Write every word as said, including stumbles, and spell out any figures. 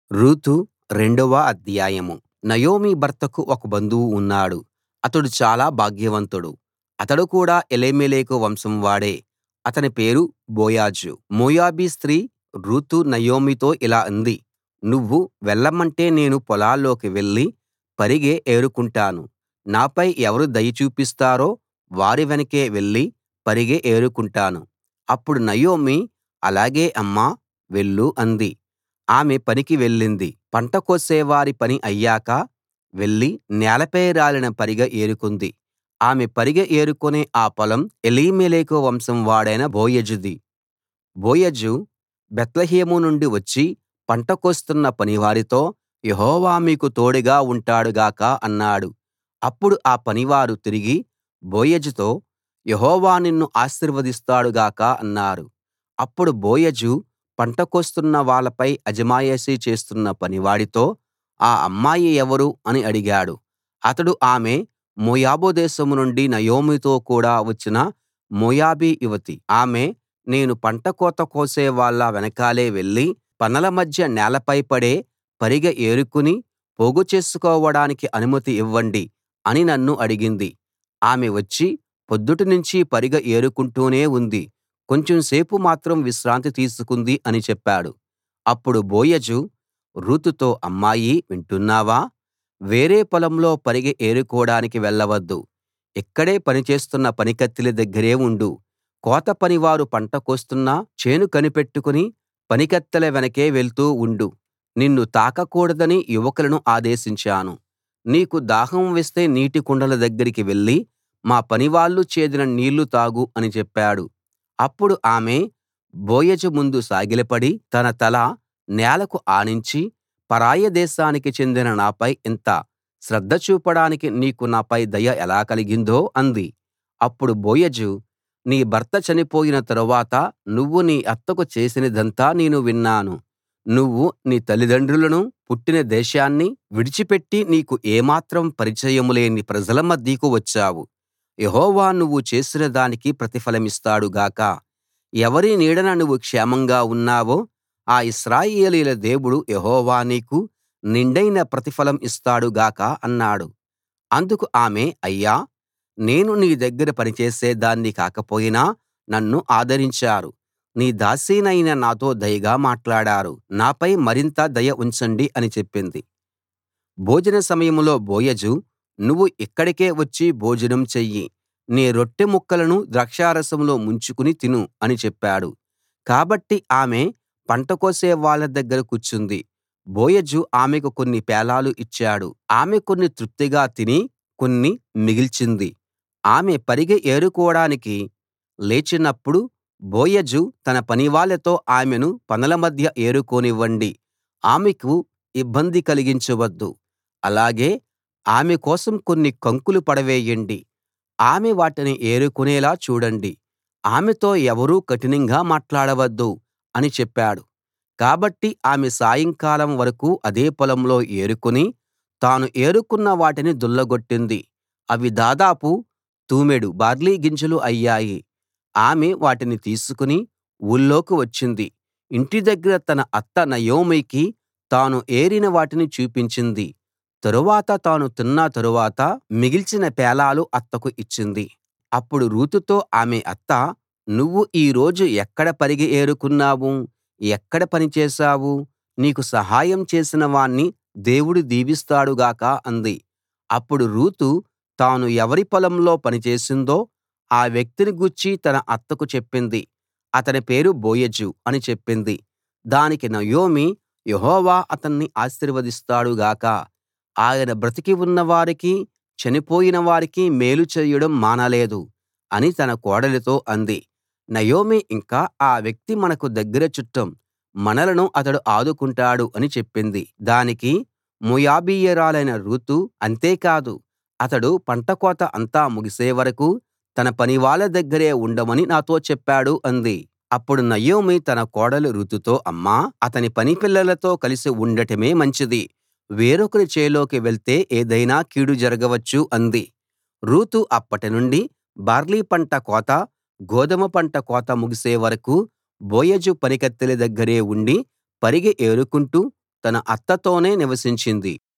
Ruth రెండవ అధ్యాయం. Naomi భర్తకు ఒక బంధువు ఉన్నాడు. అతడు చాలా భాగ్యవంతుడు. అతడు కూడా ఎలీమెలెకు వంశం వాడే. అతని పేరు బోయజు. మోయాబీ స్త్రీ రూతు నయోమితో ఇలా అంది, నువ్వు వెళ్ళమంటే నేను పొలాల్లోకి వెళ్లి పరిగె ఏరుకుంటాను. నాపై ఎవరు దయ చూపిస్తారో వారి వెనకే వెళ్లి పరిగె ఏరుకుంటాను. అప్పుడు నయోమి అలాగే అమ్మా, వెళ్ళు అంది. ఆమె పనికి వెళ్ళింది. పంట కోసేవారి పని అయ్యాక వెళ్లి నేలపై రాలిన పరిగె ఏరుకుంది. ఆమె పరిగె ఏరుకునే ఆ పొలం ఎలీమెలెకు వంశం వాడైన బోయజుది. బోయజు బేత్లెహేము నుండి వచ్చి పంట కోస్తున్న పనివారితో, యెహోవా మీకు తోడుగా ఉంటాడు గాక అన్నాడు. అప్పుడు ఆ పనివారు తిరిగి బోయజుతో, యెహోవా నిన్ను ఆశీర్వదిస్తాడు గాక అన్నారు. అప్పుడు బోయజు పంట కోస్తున్న వాళ్ళపై అజమాయిషీ చేస్తున్న పనివాడితో, ఆ అమ్మాయి ఎవరు అని అడిగాడు. అతడు ఆమె మోయాబు దేశం నుండి నయోమితో కూడా వచ్చిన మోయాబీ యువతి. ఆమె, నేను పంట కోత కోసే వాళ్ళ వెనకాలే వెళ్లి పనల మధ్య నేలపై పడే పరిగె ఏరుకుని పోగు చేసుకోవడానికి అనుమతి ఇవ్వండి అని నన్ను అడిగింది. ఆమె వచ్చి పొద్దుటినుంచి పరిగె ఏరుకుంటూనే ఉంది. కొంచెం సేపు మాత్రం విశ్రాంతి తీసుకుంది అని చెప్పాడు. అప్పుడు బోయజు రూతుతో, అమ్మాయీ, వింటున్నావా? వేరే పొలంలో పరిగె ఏరుకోడానికి వెళ్ళవద్దు. ఇక్కడే పని చేస్తున్న పనికత్తెల దగ్గరే ఉండు. కోత పనివారు పంట కోస్తున్నా చేను కనిపెట్టుకుని పనికత్తెల వెనకే వెళ్తూ ఉండు. నిన్ను తాకకూడదని యువకులను ఆదేశించాను. నీకు దాహం వేస్తే నీటి కుండల దగ్గరికి వెళ్లి మా పనివాళ్ళు చేదిన నీళ్లు తాగు అని చెప్పాడు. అప్పుడు ఆమె బోయజు ముందు సాగిలపడి తన తల నేలకు ఆనించి, పరాయి దేశానికి చెందిన నాపై ఇంత శ్రద్ధ చూపడానికి నీకు నాపై దయ ఎలా కలిగిందో అంది. అప్పుడు బోయజు, నీ భర్త చనిపోయిన తరువాత నువ్వు నీ అత్తకు చేసినదంతా నేను విన్నాను. నువ్వు నీ తల్లిదండ్రులను, పుట్టిన దేశాన్ని విడిచిపెట్టి నీకు ఏమాత్రం పరిచయం లేని ప్రజల మధ్యకు వచ్చావు. యెహోవా నువ్వు చేసిన దానికి ప్రతిఫలమిస్తాడు గాక. ఎవరి నీడన నువ్వు క్షేమంగా ఉన్నావో ఆ ఇశ్రాయేలీయుల దేవుడు యెహోవా నీకు నిండైన ప్రతిఫలం ఇస్తాడు గాక అన్నాడు. అందుకు ఆమె, అయ్యా, నేను నీ దగ్గర పనిచేసే దాన్ని కాకపోయినా నన్ను ఆదరించారు. నీ దాసినైన నాతో దయగా మాట్లాడారు. నాపై మరింత దయ ఉంచండి అని చెప్పింది. భోజన సమయంలో బోయజు, నువ్వు ఇక్కడికే వచ్చి భోజనం చెయ్యి. నీ రొట్టె ముక్కలను ద్రాక్షారసంలో ముంచుకుని తిను అని చెప్పాడు. కాబట్టి ఆమె పంట కోసే వాళ్ళ దగ్గర కూర్చుంది. బోయజు ఆమెకు కొన్ని పేలాలు ఇచ్చాడు. ఆమె కొన్ని తృప్తిగా తిని కొన్ని మిగిల్చింది. ఆమె పరిగె ఏరుకోడానికి లేచినప్పుడు బోయజు తన పనివాళ్ళతో, ఆమెను పనల మధ్య ఏరుకోనివ్వండి. ఆమెకు ఇబ్బంది కలిగించవద్దు. అలాగే ఆమె కోసం కొన్ని కంకులు పడవేయండి. ఆమె వాటిని ఏరుకునేలా చూడండి. ఆమెతో ఎవరూ కఠినంగా మాట్లాడవద్దు అని చెప్పాడు. కాబట్టి ఆమె సాయంకాలం వరకూ అదే పొలంలో ఏరుకుని తాను ఏరుకున్న వాటిని దుళ్ళగొట్టింది. అవి దాదాపు తూమెడు బార్లీ గింజలు అయ్యాయి. ఆమె వాటిని తీసుకుని ఊళ్లోకి వచ్చింది. ఇంటి దగ్గర తన అత్త నయోమికి తాను ఏరిన వాటిని చూపించింది. తరువాత తాను తిన్న తరువాత మిగిల్చిన పేలాలు అత్తకు ఇచ్చింది. అప్పుడు రూతుతో ఆమె అత్త, నువ్వు ఈ రోజు ఎక్కడ పరిగె ఏరుకున్నావు? ఎక్కడ పని చేశావు? నీకు సహాయం చేసిన వాణ్ణి దేవుడు దీవిస్తాడు గాక అంది. అప్పుడు రూతు తాను ఎవరి పొలంలో పని చేసిందో ఆ వ్యక్తిని గూర్చి తన అత్తకు చెప్పింది. అతని పేరు బోయజు అని చెప్పింది. దానికి నయోమి, యెహోవా అతన్ని ఆశీర్వదిస్తాడు గాక. ఆయన బ్రతికి ఉన్న వారికీ చనిపోయిన వారికీ మేలు చేయడం మానలేదు అని తన కోడలితో అంది. నయోమి ఇంకా, ఆ వ్యక్తి మనకు దగ్గర చుట్టం, మనలను అతడు ఆదుకుంటాడు అని చెప్పింది. దానికి మోయాబీయురాలైన రూతు, అంతేకాదు, అతడు పంట కోత అంతా ముగిసే వరకూ తన పనివాళ్ళ దగ్గరే ఉండమని నాతో చెప్పాడు అంది. అప్పుడు నయోమి తన కోడలు రూతుతో, అమ్మా, అతని పనిపిల్లలతో కలిసి ఉండటమే మంచిది. వేరొకరి చేలోకి వెళ్తే ఏదైనా కీడు జరగవచ్చు అంది. రూతు అప్పటినుండి బార్లీ పంట కోత, గోదుమ పంట కోత ముగిసే వరకూ బోయజు పనికత్తెల దగ్గరే ఉండి పరిగె ఏరుకుంటూ తన అత్తతోనే నివసించింది